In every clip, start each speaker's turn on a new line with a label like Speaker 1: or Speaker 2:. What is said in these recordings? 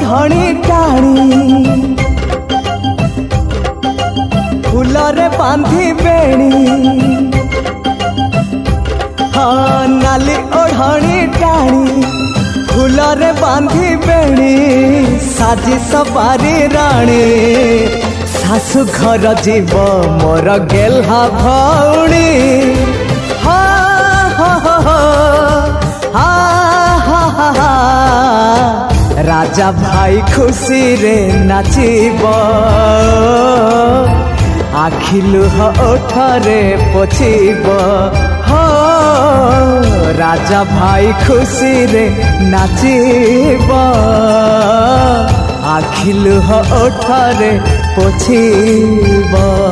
Speaker 1: ओढ़णी टाणी फूलरे बांधी बेणी हाँ नाली ओढ़णी टाणी फूलरे बांधी बेणी साजी सवारी राणी सासु घर जीव मोर गेल्हा भौणी राजा भाई खुशी रे नाचिब आखि लुह ओठरे पोछिब हो राजा भाई खुशी रे नाचिब आखि लुह ओठरे पोछिब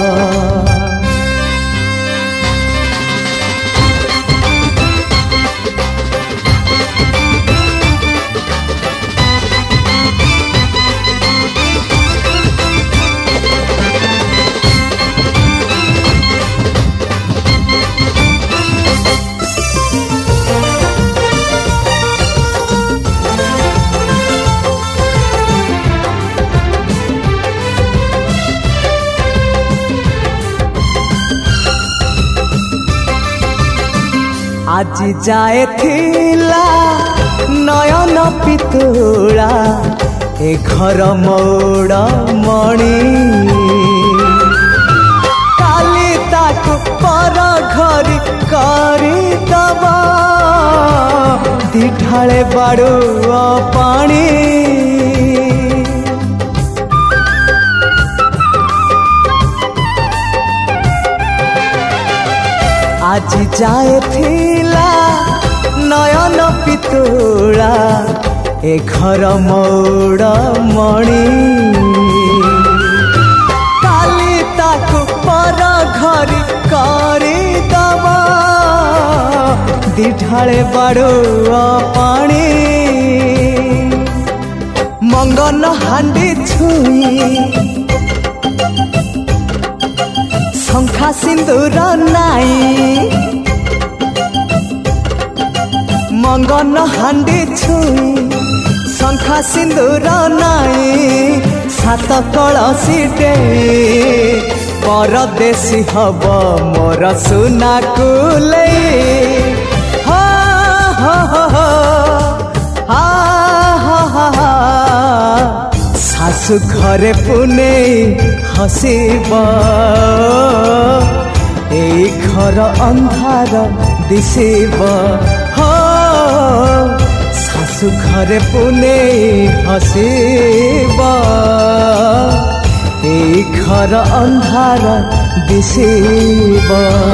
Speaker 1: आज जाए थिला नयन पितुला ए घर मौड़ मणि काली ताकू पर घरी करदब दिठाले बाड़ुआ पानी आज जाए थिला नयन पितुला ए घर मौड़ मणि काली ताकू पर घरी करदब दिठाले बाड़ुआ पानी मंगन हांडी छुई शंखा सिंदूर नाई मंगन हांडी छुई शंखा सिंदूर नाई सात कलसी डेई परदेसी हब मोर सुना कुले सासु घरे पुने हसीब ए घर अंधार दिशिब हो सासु घरे पुने हसीब ए घर अंधार दिशिब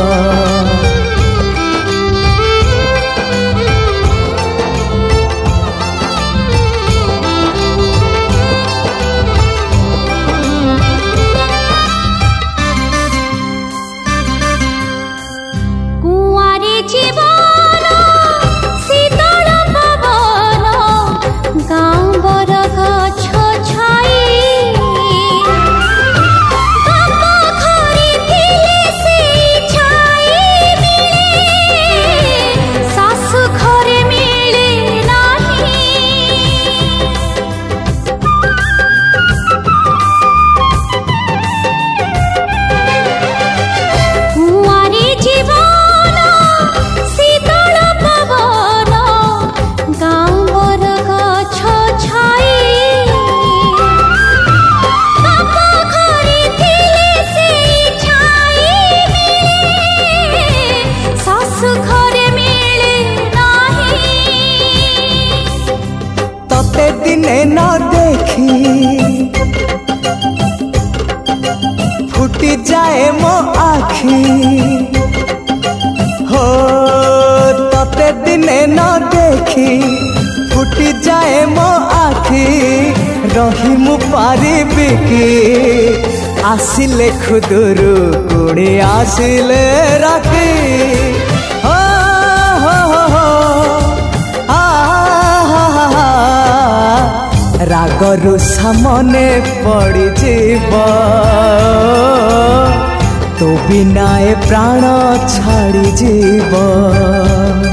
Speaker 1: दिने न देखी फुटी जाए मो आखी हो तते दिने न देखी फुटी जाए मो आखी रही मु पारिबी कि आसिले खुदुरु कुणी आसिले राखी रागरु सामने पड़ी जीव तो बिना प्राण छाड़ी जीव।